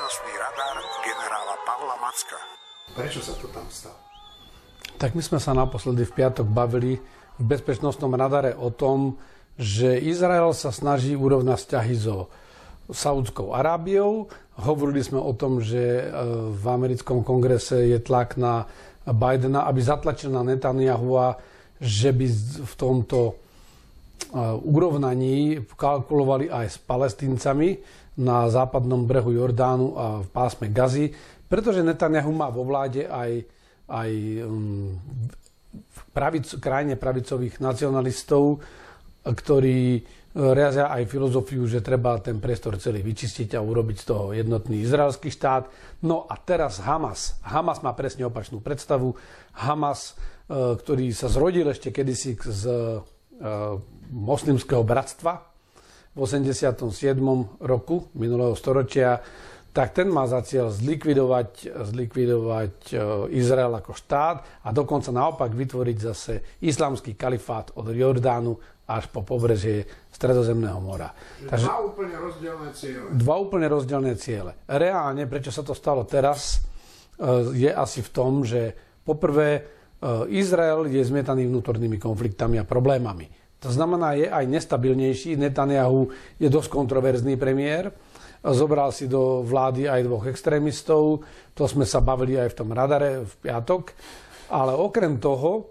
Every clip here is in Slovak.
bezpečnostný radar generála Pavla Macka. Prečo sa to tam stalo? Tak my sme sa naposledy v piatok bavili v bezpečnostnom radare o tom, že Izrael sa snaží urovnať vzťahy so Saudskou Arábiou. Hovorili sme o tom, že v americkom kongrese je tlak na Bidena, aby zatlačil na Netanyahua, že by v tomto urovnaní kalkulovali aj s Palestíncami na západnom brehu Jordánu a v pásme Gazy, pretože Netanyahu má vo vláde aj krajne pravicových nacionalistov, ktorí riazia aj filozofiu, že treba ten priestor celý vyčistiť a urobiť z toho jednotný izraelský štát. No a teraz Hamas. Hamas má presne opačnú predstavu. Hamas, ktorý sa zrodil ešte kedysi z moslimského bratstva v 87. roku minulého storočia, tak ten má za cieľ zlikvidovať Izrael ako štát a dokonca naopak vytvoriť zase islamský kalifát od Jordánu až po pobrežie Stredozemného mora. Takže dva úplne rozdielne ciele. Dva úplne rozdielne ciele. Reálne, prečo sa to stalo teraz, je asi v tom, že poprvé Izrael je zmietaný vnútornými konfliktami a problémami. To znamená, je aj nestabilnejší. Netanyahu je dosť kontroverzný premiér. Zobral si do vlády aj dvoch extrémistov. To sme sa bavili aj v tom radare v piatok. Ale okrem toho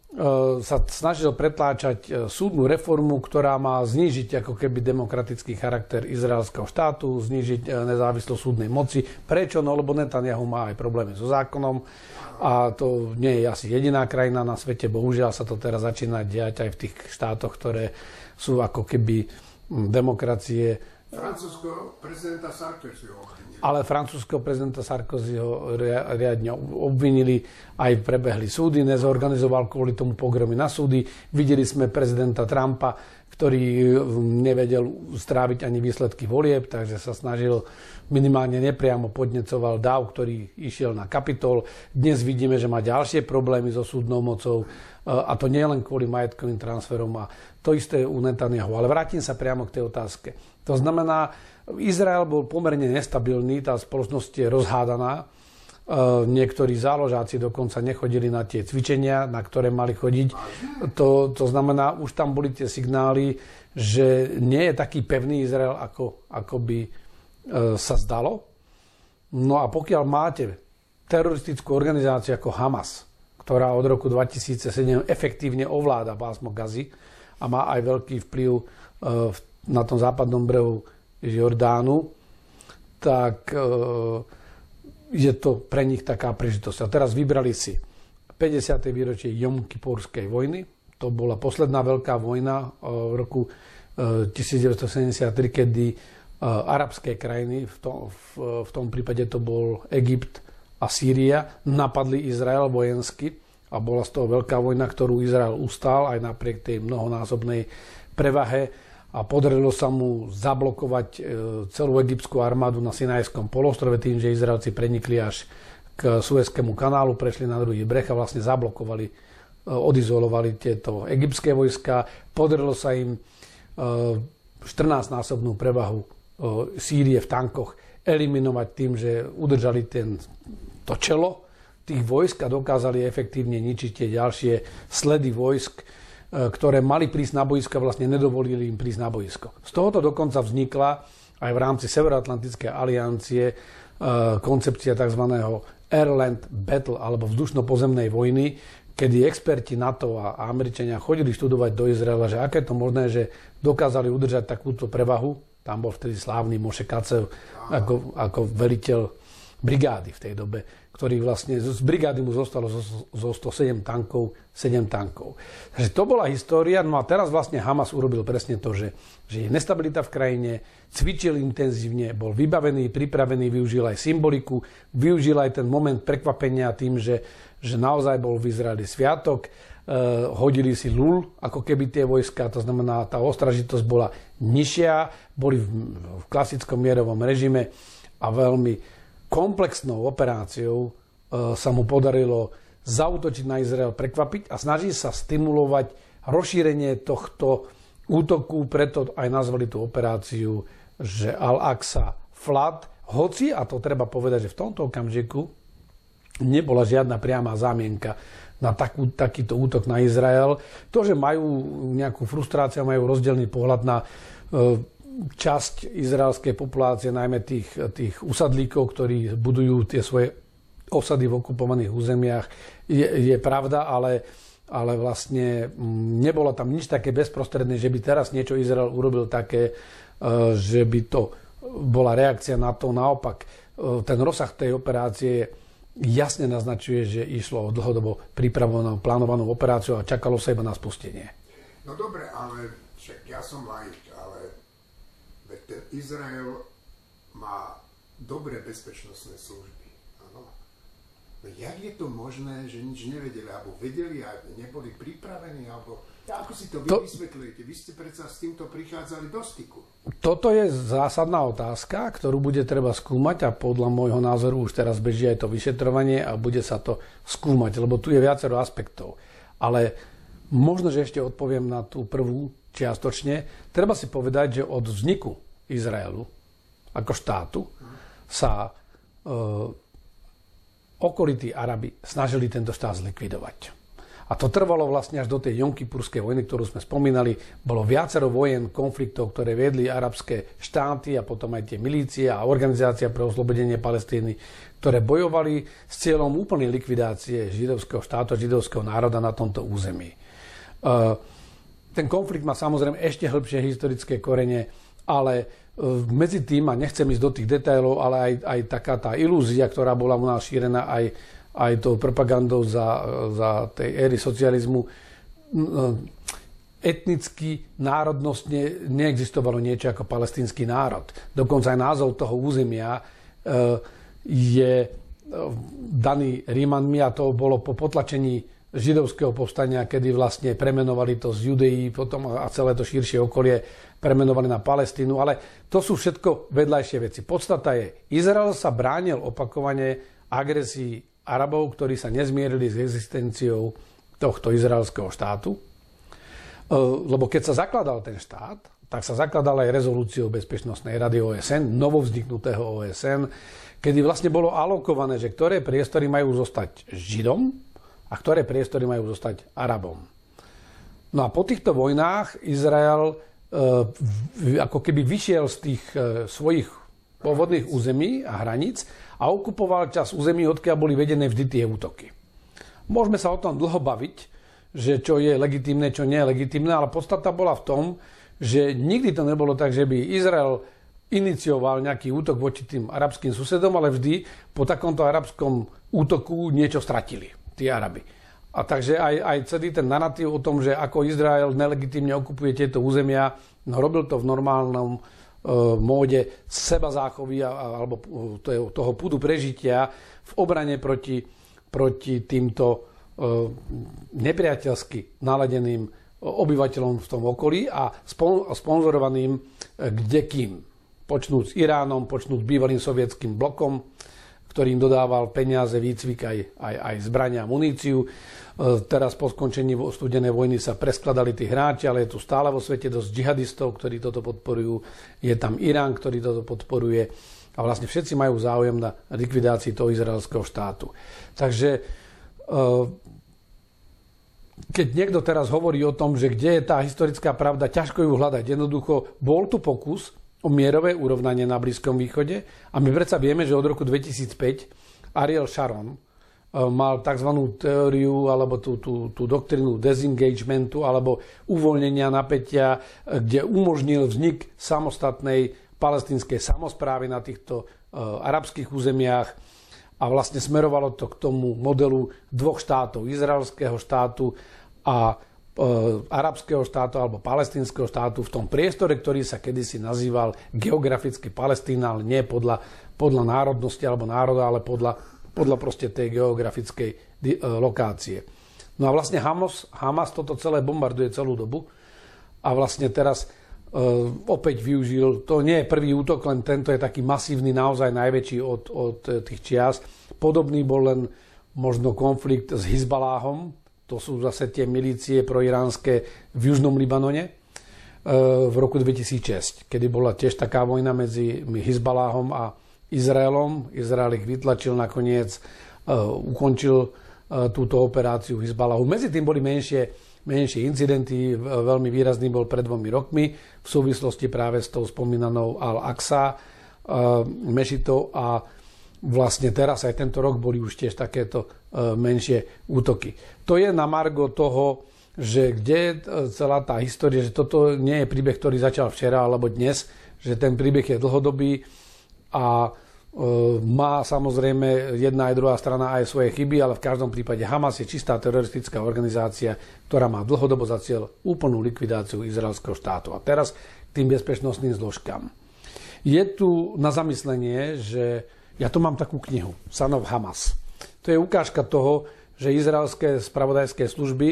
sa snažil pretláčať súdnu reformu, ktorá má znížiť ako keby demokratický charakter izraelského štátu, znížiť nezávislosť súdnej moci. Prečo? No lebo Netanyahu má aj problémy so zákonom a to nie je asi jediná krajina na svete. Bohužiaľ sa to teraz začína diať aj v tých štátoch, ktoré sú ako keby demokracie. Francúzsko prezidenta Sarkozyho obvinili. Ale francúzskeho prezidenta Sarkozyho riadne obvinili, aj prebehli súdy, nezorganizoval kvôli tomu pogromy na súdy. Videli sme prezidenta Trumpa, ktorý nevedel stráviť ani výsledky volieb, takže sa snažil minimálne nepriamo podnecoval dáv, ktorý išiel na Kapitol. Dnes vidíme, že má ďalšie problémy so súdnou mocou a to nie len kvôli majetkovým transferom a to isté u Netanyahu. Ale vrátim sa priamo k tej otázke. To znamená, Izrael bol pomerne nestabilný, tá spoločnosť je rozhádaná. Niektorí záložáci dokonca nechodili na tie cvičenia, na ktoré mali chodiť. To znamená, už tam boli tie signály, že nie je taký pevný Izrael, ako by sa zdalo. No a pokiaľ máte teroristickú organizáciu ako Hamas, ktorá od roku 2007 efektívne ovláda pásmo Gazy a má aj veľký vplyv na tom západnom brehu Jordánu, tak je to pre nich taká príležitosť. A teraz vybrali si 50. výročie Jom Kipurskej vojny. To bola posledná veľká vojna v roku 1973, kedy arabské krajiny, v tom prípade to bol Egypt a Sýria, napadli Izrael vojensky a bola z toho veľká vojna, ktorú Izrael ustál aj napriek tej mnohonásobnej prevahe a podarilo sa mu zablokovať celú egyptskú armádu na Sinajskom polostrove tým, že Izraelci prenikli až k Suezkému kanálu, prešli na druhý breh a vlastne zablokovali, odizolovali tieto egyptské vojska. Podarilo sa im 14-násobnú prevahu Sýrie v tankoch eliminovať tým, že udržali to čelo tých vojsk a dokázali efektívne ničiť tie ďalšie sledy vojsk, ktoré mali prísť na boisko a vlastne nedovolili im prísť na boisko. Z tohoto dokonca vznikla aj v rámci Severoatlantickej aliancie koncepcia tzv. Airland Battle alebo vzdušno-pozemnej vojny, kedy experti NATO a Američania chodili študovať do Izraela, že aké je to možné, že dokázali udržať takúto prevahu. Tam bol vtedy slávny Moše Kacev ako veliteľ brigády v tej dobe, ktorý vlastne z brigády mu zostalo zo 107 tankov 7 tankov. Takže to bola história. No a teraz vlastne Hamas urobil presne to, že je nestabilita v krajine, cvičil intenzívne, bol vybavený, pripravený, využil aj symboliku, využil aj ten moment prekvapenia tým, že naozaj bol v Izraeli sviatok, hodili si lul, ako keby tie vojska, to znamená, tá ostražitosť bola nižšia, boli v klasickom mierovom režime a veľmi komplexnou operáciou sa mu podarilo zaútočiť na Izrael, prekvapiť a snaží sa stimulovať rozšírenie tohto útoku, preto aj nazvali tú operáciu, že Al-Aqsa Flood, Hoci, a to treba povedať, že v tomto okamžiku nebola žiadna priama zámienka na takýto útok na Izrael. To, že majú nejakú frustráciu, majú rozdielný pohľad na časť izraelskej populácie, najmä tých usadlíkov, ktorí budujú tie svoje osady v okupovaných územiach, je pravda, ale vlastne nebolo tam nič také bezprostredné, že by teraz niečo Izrael urobil také, že by to bola reakcia na to. Naopak, ten rozsah tej operácie jasne naznačuje, že išlo o dlhodobo pripravenú, plánovanú operáciu a čakalo sa iba na spustenie. No dobre, ale však ja som laik, ale ten Izrael má dobré bezpečnostné služby. Áno. No jak je to možné, že nič nevedeli, alebo vedeli a neboli pripravení, alebo ako si to vy vysvetľujete? Vy ste predsa s týmto prichádzali do styku. Toto je zásadná otázka, ktorú bude treba skúmať a podľa môjho názoru už teraz beží aj to vyšetrovanie a bude sa to skúmať, lebo tu je viacero aspektov. Ale možno, že ešte odpoviem na tú prvú čiastočne. Treba si povedať, že od vzniku Izraelu ako štátu sa okolití Arabi snažili tento štát zlikvidovať. A to trvalo vlastne až do tej Jomkipurskej vojny, ktorú sme spomínali. Bolo viacero vojen, konfliktov, ktoré viedli arabské štáty a potom aj tie milície a organizácia pre oslobodenie Palestíny, ktoré bojovali s cieľom úplnej likvidácie židovského štátu, židovského národa na tomto území. Ten konflikt má samozrejme ešte hĺbšie historické korene, ale medzi tým, a nechcem ísť do tých detailov, ale aj taká tá ilúzia, ktorá bola u nás šírená aj tou propagandou za tej éry socializmu, etnicky, národnostne neexistovalo niečo ako palestínsky národ. Dokonca aj názov toho územia je daný Rímanmi a to bolo po potlačení židovského povstania, kedy vlastne premenovali to z Judei potom a celé to širšie okolie premenovali na Palestínu, ale to sú všetko vedľajšie veci. Podstata je, Izrael sa bránil opakovane agresii Arabov, ktorí sa nezmierili s existenciou tohto izraelského štátu. Lebo keď sa zakladal ten štát, tak sa zakladal aj rezolúciou Bezpečnostnej rady OSN, novovzniknutého OSN, kedy vlastne bolo alokované, že ktoré priestory majú zostať Židom a ktoré priestory majú zostať Arabom. No a po týchto vojnách Izrael ako keby vyšiel z tých svojich pôvodných území a hraníc a okupoval čas území, odkiaľ boli vedené vždy tie útoky. Môžeme sa o tom dlho baviť, že čo je legitímne, čo nie je legitímne, ale podstata bola v tom, že nikdy to nebolo tak, že by Izrael inicioval nejaký útok voči tým arabským susedom, ale vždy po takomto arabskom útoku niečo stratili, tí Arabi. A takže aj celý ten narratív o tom, že ako Izrael nelegitímne okupuje tieto územia, no robil to v normálnom móde seba záchovy alebo toho púdu prežitia v obrane proti týmto nepriateľsky naladeným obyvateľom v tom okolí a sponzorovaným kdekým. Počnúť s Iránom, počnúť s bývalým sovietským blokom, ktorý im dodával peniaze, výcvik aj zbrania a muníciu. Teraz po skončení studenej vojny sa preskladali tí hráči, ale je tu stále vo svete dosť džihadistov, ktorí toto podporujú. Je tam Irán, ktorý toto podporuje. A vlastne všetci majú záujem na likvidácii toho izraelského štátu. Takže keď niekto teraz hovorí o tom, že kde je tá historická pravda, ťažko ju hľadať. Jednoducho bol tu pokus o mierové urovnanie na Blízkom východe a my predsa vieme, že od roku 2005 Ariel Sharon mal tzv. Teóriu alebo tú doktrínu desengagementu alebo uvoľnenia napätia, kde umožnil vznik samostatnej palestínskej samosprávy na týchto arabských územiach a vlastne smerovalo to k tomu modelu dvoch štátov, izraelského štátu a arabského štátu alebo palestínskeho štátu v tom priestore, ktorý sa kedysi nazýval geograficky Palestína, ale nie podľa národnosti alebo národa, ale podľa proste tej geografickej lokácie. No a vlastne Hamas toto celé bombarduje celú dobu a vlastne teraz opäť využil, to nie je prvý útok, len tento je taký masívny, naozaj najväčší od tých čias. Podobný bol len možno konflikt s Hizbaláhom, to sú zase tie milície proiránske v južnom Libanone v roku 2006, kedy bola tiež taká vojna medzi Hizbaláhom a Izraelom. Izrael ich vytlačil nakoniec, ukončil túto operáciu Hizbalahu. Medzi tým boli menšie incidenty. Veľmi výrazný bol pred 2 rokmi v súvislosti práve s tou spomínanou Al-Aqsa mešitou a vlastne teraz aj tento rok boli už tiež takéto menšie útoky. To je na margo toho, že kde je celá tá história, že toto nie je príbeh, ktorý začal včera alebo dnes, že ten príbeh je dlhodobý a má samozrejme jedna aj druhá strana aj svoje chyby, ale v každom prípade Hamas je čistá teroristická organizácia, ktorá má dlhodobo za cieľ úplnú likvidáciu izraelského štátu. A teraz k tým bezpečnostným zložkám. Je tu na zamyslenie, že ja tu mám takú knihu Son of Hamas. To je ukážka toho, že izraelské spravodajské služby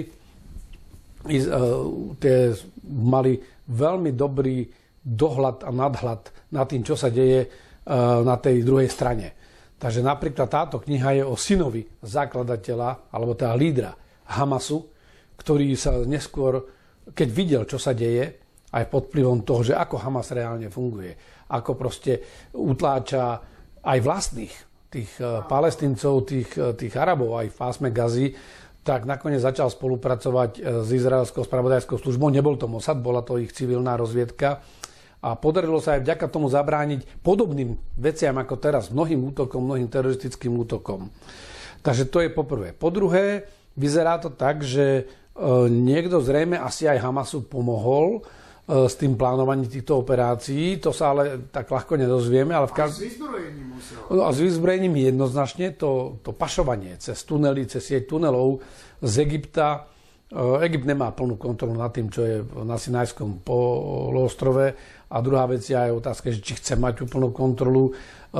mali veľmi dobrý dohľad a nadhľad nad tým, čo sa deje na tej druhej strane. Takže napríklad táto kniha je o synovi zakladateľa, alebo teda lídra Hamasu, ktorý sa neskôr, keď videl, čo sa deje, aj pod vplyvom toho, že ako Hamas reálne funguje, ako proste utláča aj vlastných, tých Palestíncov, tých Arabov aj v pásme Gazy, tak nakoniec začal spolupracovať s izraelskou spravodajskou službou. Nebol to Mossad, bola to ich civilná rozviedka. A podarilo sa aj vďaka tomu zabrániť podobným veciam ako teraz, mnohým útokom, mnohým teroristickým útokom. Takže to je poprvé. Po druhé, vyzerá to tak, že niekto zrejme asi aj Hamasu pomohol s tým plánovaním týchto operácií. To sa ale tak ľahko nedozvieme. Ale s vyzbrojením musel. A s vyzbrojením jednoznačne to pašovanie cez tunely, cez sieť tunelov z Egypta. Egypt nemá plnú kontrolu nad tým, čo je na Sinajskom poloostrove. A druhá vec je aj otázka, či chce mať úplnú kontrolu.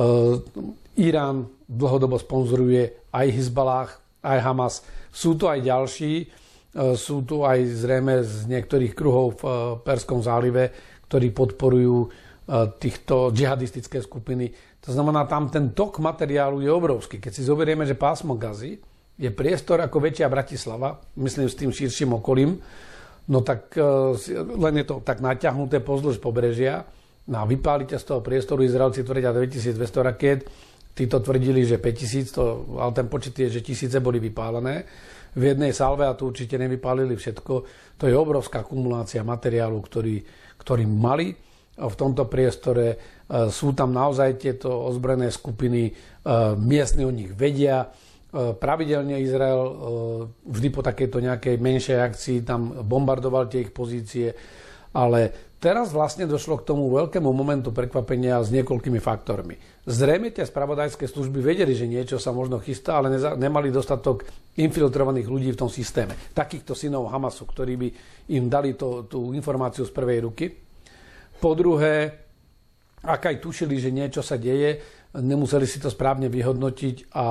Irán dlhodobo sponzoruje aj Hizbalah, aj Hamas. Sú to aj ďalší. Sú tu aj zrejme z niektorých kruhov v Perskom zálive, ktorí podporujú týchto džihadistické skupiny. To znamená, tam ten tok materiálu je obrovský. Keď si zoberieme, že pásmo Gazy je priestor ako väčšia Bratislava, myslím s tým širším okolím, no tak len je to tak naťahnuté pozdĺž pobrežia. No a vypálite z toho priestoru, Izraelci tvrdia 2200 rakiet, títo tvrdili, že 5000, ale ten počet je, že tisíce boli vypálené v jednej salve a tu určite nevypálili všetko. To je obrovská kumulácia materiálu, ktorý mali v tomto priestore. Sú tam naozaj tieto ozbrojené skupiny, miestni o nich vedia. Pravidelne Izrael vždy po takejto nejakej menšej akcii tam bombardoval tie ich pozície, ale teraz vlastne došlo k tomu veľkému momentu prekvapenia s niekoľkými faktormi. Zrejme tie spravodajské služby vedeli, že niečo sa možno chystá, ale nemali dostatok infiltrovaných ľudí v tom systéme. Takýchto synov Hamasu, ktorí by im dali tú informáciu z prvej ruky. Po druhé, ak aj tušili, že niečo sa deje, nemuseli si to správne vyhodnotiť a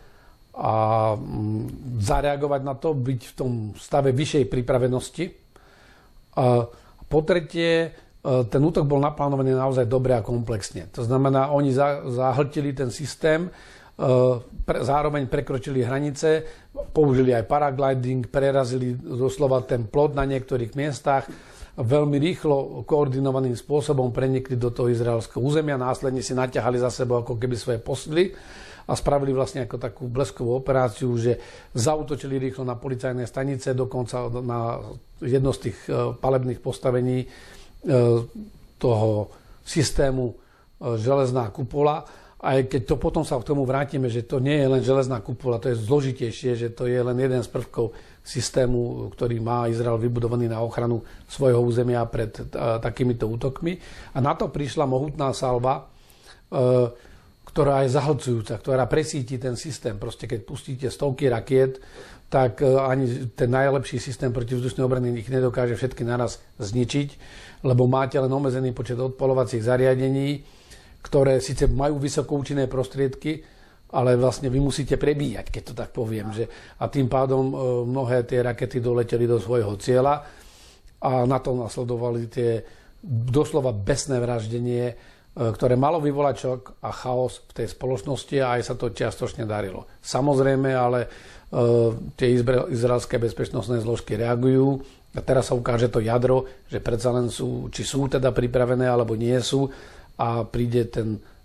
zareagovať na to, byť v tom stave vyššej pripravenosti. Po tretie, ten útok bol naplánovaný naozaj dobre a komplexne. To znamená, oni zahltili ten systém, zároveň prekročili hranice, použili aj paragliding, prerazili doslova ten plot na niektorých miestach, veľmi rýchlo, koordinovaným spôsobom prenikli do toho izraelského územia, následne si naťahali za sebou ako keby svoje posily a spravili vlastne ako takú bleskovú operáciu, že zaútočili rýchlo na policajné stanice, dokonca na jedno z tých palebných postavení toho systému železná kupola. Aj keď to potom sa k tomu vrátime, že to nie je len železná kupola, to je zložitejšie, že to je len jeden z prvkov systému, ktorý má Izrael vybudovaný na ochranu svojho územia pred takýmito útokmi. A na to prišla mohutná salva, ktorá je zahlcujúca, ktorá presíti ten systém. Proste keď pustíte stovky rakiet, tak ani ten najlepší systém protivzdušnej obrany ich nedokáže všetky naraz zničiť, lebo máte len obmedzený počet odpaľovacích zariadení, ktoré síce majú vysokoučinné prostriedky, ale vlastne vy musíte prebíjať, keď to tak poviem. A tým pádom mnohé tie rakety doleteli do svojho cieľa a na to nasledovali tie doslova besné vraždenie, ktoré malo vyvolať šok a chaos v tej spoločnosti a aj sa to čiastočne darilo. Samozrejme, ale tie izraelské bezpečnostné zložky reagujú a teraz sa ukáže to jadro, že predsa len či sú teda pripravené alebo nie sú a príde ten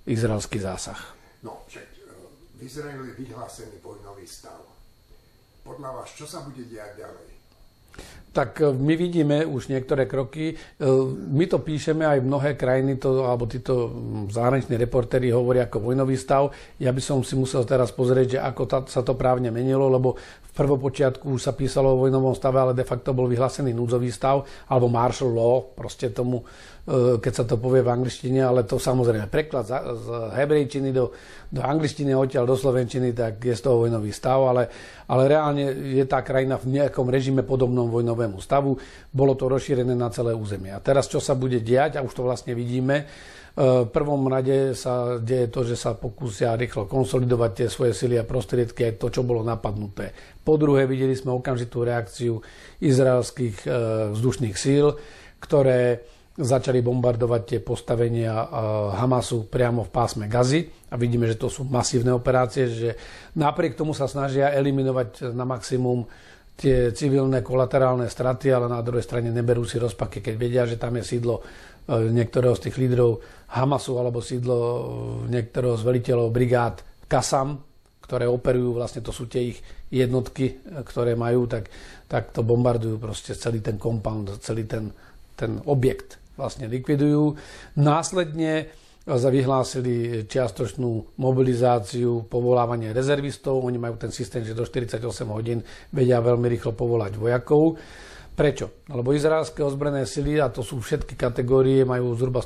izraelský zásah. No, však v Izraeli je vyhlásený vojnový stav. Podľa vás, čo sa bude diať ďalej? Tak my vidíme už niektoré kroky. My to píšeme aj mnohé krajiny, alebo títo zahraniční reportéri hovoria ako vojnový stav. Ja by som si musel teraz pozrieť, že ako sa to právne menilo, lebo v prvopočiatku už sa písalo o vojnovom stave, ale de facto bol vyhlásený núdzový stav, alebo martial law, proste tomu, keď sa to povie v angličtine, ale to samozrejme preklad z hebrejčiny do angličtiny, odtiaľ do slovenčiny, tak je z toho vojnový stav, ale reálne je tá krajina v nejakom režime podobnom vojnovému stavu. Bolo to rozšírené na celé územie. A teraz, čo sa bude diať, a už to vlastne vidíme, v prvom rade sa deje to, že sa pokúsia rýchlo konsolidovať tie svoje sily a prostriedky, aj to, čo bolo napadnuté. Po druhé, videli sme okamžitú reakciu izraelských vzdušných síl, ktoré začali bombardovať tie postavenia Hamasu priamo v pásme Gazy. A vidíme, že to sú masívne operácie, že napriek tomu sa snažia eliminovať na maximum tie civilné kolaterálne straty, ale na druhej strane neberú si rozpaky, keď vedia, že tam je sídlo niektorého z tých lídrov Hamasu alebo sídlo niektorého z veliteľov brigád Qassam, ktoré operujú, vlastne to sú tie ich jednotky, ktoré majú, tak to bombardujú proste celý ten compound, celý ten objekt vlastne likvidujú. Následne vyhlásili čiastočnú mobilizáciu, povolávanie rezervistov. Oni majú ten systém, že do 48 hodín vedia veľmi rýchlo povolať vojakov. Prečo? Lebo izraelské ozbrojené sily, a to sú všetky kategórie, majú zhruba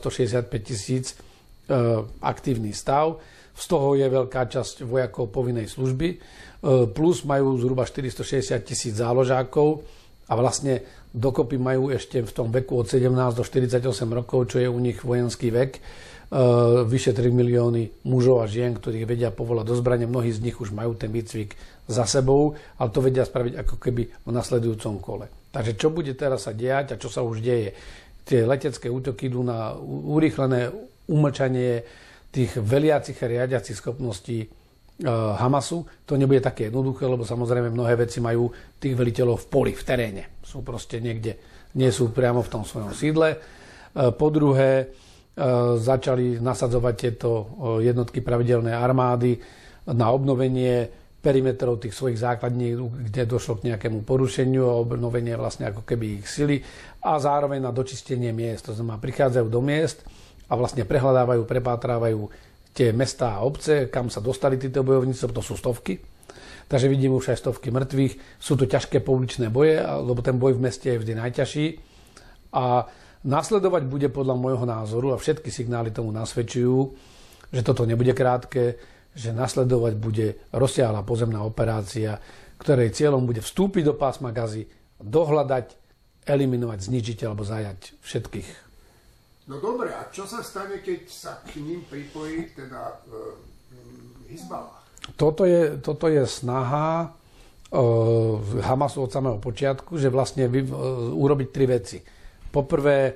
165 000 aktívny stav. Z toho je veľká časť vojakov povinnej služby. Plus majú zhruba 460 000 záložákov a vlastne dokopy majú ešte v tom veku od 17 do 48 rokov, čo je u nich vojenský vek, vyše 3 milióny mužov a žien, ktorých vedia povolať do zbrane. Mnohí z nich už majú ten výcvik za sebou, ale to vedia spraviť ako keby v nasledujúcom kole. Takže čo bude teraz sa diať a čo sa už deje? Tie letecké útoky idú na urýchlené umlčanie tých veliacich a riadiacich schopností Hamasu. To nebude také jednoduché, lebo samozrejme mnohé veci majú tých veliteľov v poli, v teréne. Sú proste niekde, nie sú priamo v tom svojom sídle. Po druhé, začali nasadzovať tieto jednotky pravidelnej armády na obnovenie perimetrov tých svojich základní, kde došlo k nejakému porušeniu a obnovenie vlastne ako keby ich sily a zároveň na dočistenie miest. To znamená, prichádzajú do miest a vlastne prehľadávajú, prepátrávajú tie mestá a obce, kam sa dostali títo bojovníci, to sú stovky. Takže vidíme už aj stovky mŕtvych. Sú to ťažké pouličné boje, lebo ten boj v meste je vždy najťažší. A nasledovať bude podľa môjho názoru, a všetky signály tomu nasvedčujú, že toto nebude krátke, že nasledovať bude rozsiahla pozemná operácia, ktorej cieľom bude vstúpiť do pásma Gazy, dohľadať, eliminovať, zničiť alebo zajať všetkých. No dobre, a čo sa stane, keď sa k ním pripojí teda Hizballah? Toto je snaha Hamasu od samého počiatku, že vlastne urobiť tri veci. Poprvé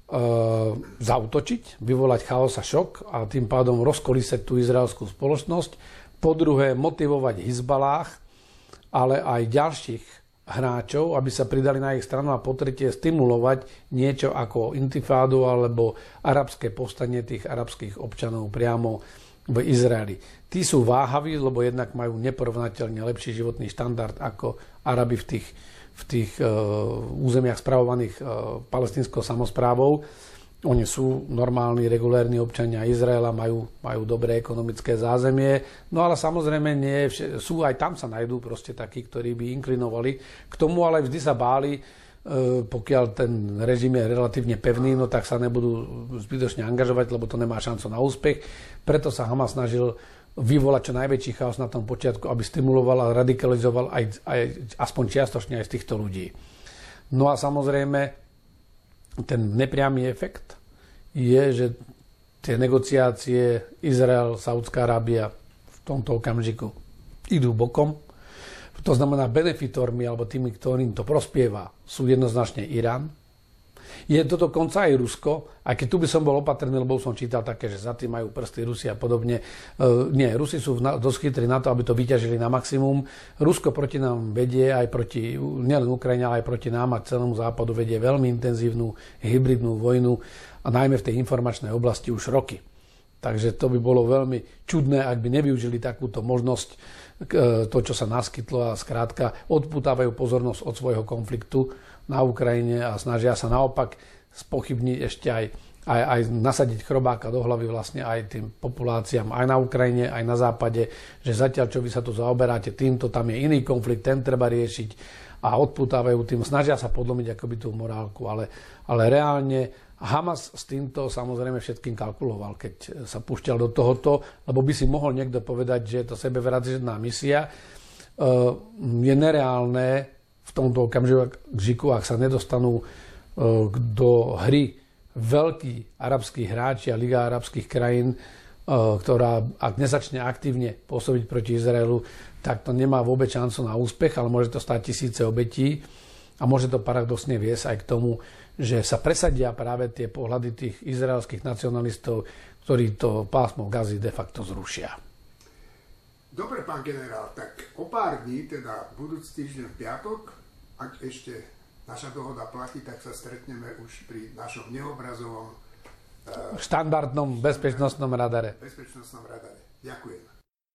zaútočiť, vyvolať chaos a šok a tým pádom rozkolísať tú izraelskú spoločnosť. Po druhé motivovať Hizballah, ale aj ďalších hráčov, aby sa pridali na ich stranu, a po tretie stimulovať niečo ako intifádu alebo arabské povstanie tých arabských občanov priamo v Izraeli. Tí sú váhaví, lebo jednak majú neporovnateľne lepší životný štandard ako Arabi v tých územiach spravovaných palestínskou samosprávou. Oni sú normálni, regulérni občania Izraela, majú dobré ekonomické zázemie, no ale samozrejme sú aj tam sa najdú proste takí, ktorí by inklinovali k tomu, ale vždy sa báli, pokiaľ ten režim je relatívne pevný, no tak sa nebudú zbytočne angažovať, lebo to nemá šancu na úspech. Preto sa Hamas snažil vyvolať čo najväčší chaos na tom počiatku, aby stimuloval a radikalizoval aj aspoň čiastočne aj z týchto ľudí. No a samozrejme, ten nepriamy efekt je, že tie negociácie Izrael, Saudská Arábia v tomto okamžiku idú bokom. To znamená, benefitormi alebo tými, ktorým to prospieva, sú jednoznačne Irán. Je to dokonca aj Rusko, aj keď tu by som bol opatrný, lebo som čítal také, že za tým majú prsty Rusi a podobne. Nie, Rusi sú dosť chytrí na to, aby to vyťažili na maximum. Rusko proti nám vedie, aj proti, nielen Ukrajine, ale aj proti nám a celému západu vedie veľmi intenzívnu hybridnú vojnu, a najmä v tej informačnej oblasti už roky. Takže to by bolo veľmi čudné, ak by nevyužili takúto možnosť, to, čo sa naskytlo a skrátka odputávajú pozornosť od svojho konfliktu na Ukrajine a snažia sa naopak spochybniť ešte aj nasadiť chrobáka do hlavy vlastne aj tým populáciám aj na Ukrajine, aj na západe, že zatiaľ, čo vy sa tu zaoberáte týmto, tam je iný konflikt, ten treba riešiť a odputávajú tým, snažia sa podlomiť akoby tú morálku, ale reálne Hamas s týmto samozrejme všetkým kalkuloval, keď sa púšťal do tohoto, lebo by si mohol niekto povedať, že je to sebevražedná misia. Je nereálne v tomto okamžiku, ak sa nedostanú do hry veľkí arabskí hráči a Liga arabských krajín, ktorá ak nezačne aktívne pôsobiť proti Izraelu, tak to nemá vôbec šancu na úspech, ale môže to stať tisíce obetí a môže to paradoxne viesť aj k tomu, že sa presadia práve tie pohľady tých izraelských nacionalistov, ktorí to pásmo Gazy de facto zrušia. Dobre, pán generál, tak o pár dní, teda budúci týždeň v piatok, ak ešte naša dohoda platí, tak sa stretneme už pri našom neobrazovom štandardnom bezpečnostnom radare. Ďakujem.